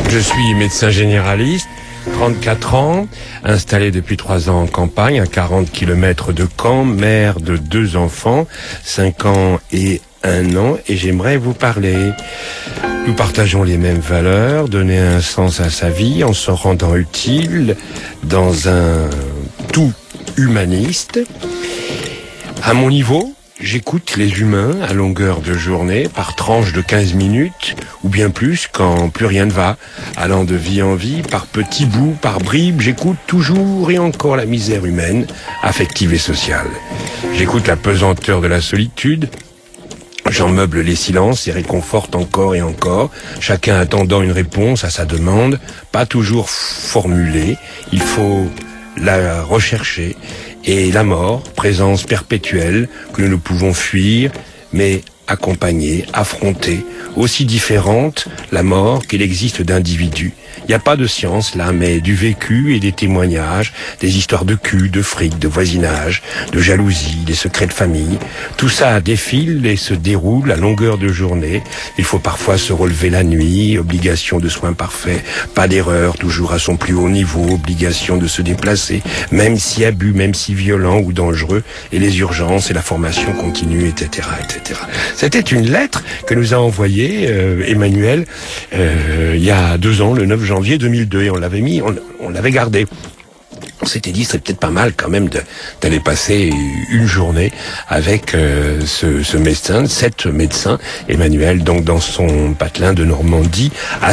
Je suis médecin généraliste, 34 ans, installé depuis 3 ans en campagne, à 40 km de Caen, mère de 2 enfants, 5 ans et 1 an, et j'aimerais vous parler. Nous partageons les mêmes valeurs, donner un sens à sa vie en se rendant utile dans un tout humaniste. À mon niveau, j'écoute les humains à longueur de journée, par tranche de 15 minutes, ou bien plus quand plus rien ne va. Allant de vie en vie, par petits bouts, par bribes, j'écoute toujours et encore la misère humaine, affective et sociale. J'écoute la pesanteur de la solitude, j'en meuble les silences et réconforte encore et encore, chacun attendant une réponse à sa demande, pas toujours formulée, il faut la rechercher. Et la mort, présence perpétuelle que nous ne pouvons fuir, mais accompagner, affronter, aussi différente la mort qu'il existe d'individus. Il n'y a pas de science là, mais du vécu et des témoignages, des histoires de cul, de fric, de voisinage, de jalousie, des secrets de famille. Tout ça défile et se déroule à longueur de journée. Il faut parfois se relever la nuit, obligation de soins parfaits, pas d'erreur, toujours à son plus haut niveau, obligation de se déplacer, même si abus, même si violent ou dangereux, et les urgences et la formation continue, etc., etc. C'était une lettre que nous a envoyée Emmanuel il y a 2 ans, le 9 janvier 2002, et on l'avait gardé. On s'était dit, c'est peut-être pas mal quand même d'aller passer une journée avec ce médecin, cet médecin, Emmanuel, donc dans son patelin de Normandie, à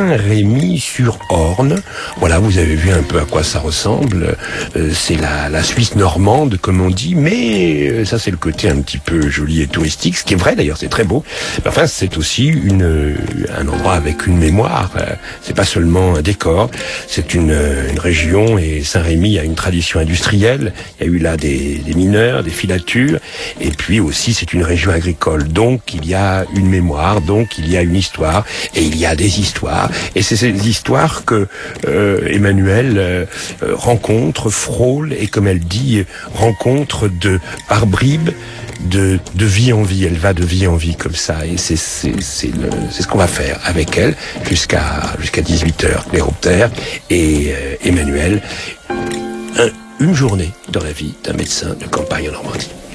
Saint-Rémy-sur-Orne. Voilà, vous avez vu un peu à quoi ça ressemble. C'est la Suisse normande, comme on dit, mais ça c'est le côté un petit peu joli et touristique, ce qui est vrai d'ailleurs, c'est très beau. Enfin, c'est aussi un endroit avec une mémoire. C'est pas seulement un décor, c'est une région, et Saint-Rémy a une tradition industrielle. Il y a eu là des mineurs, des filatures, et puis aussi c'est une région agricole. Donc il y a une mémoire, donc il y a une histoire, et il y a des histoires. Et c'est ces histoires que Emmanuel rencontre, frôle, et comme elle dit, rencontre par bribes, de vie en vie. Elle va de vie en vie comme ça, et c'est ce qu'on va faire avec elle jusqu'à 18h, l'héroptère et Emmanuel. Une journée dans la vie d'un médecin de campagne en Normandie.